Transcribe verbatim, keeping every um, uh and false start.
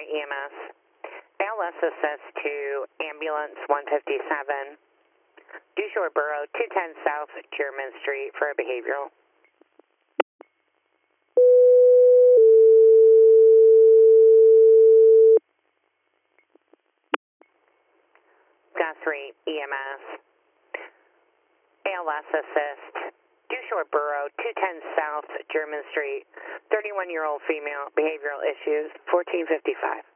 E M S. A L S assist to ambulance one fifty-seven, Dewshore Borough, two ten South German Street for a behavioral. Guthrie E M S. A L S assist, Dewshore Borough, two ten South German Street, thirty-one-year-old female, behavioral issues, fourteen fifty-five.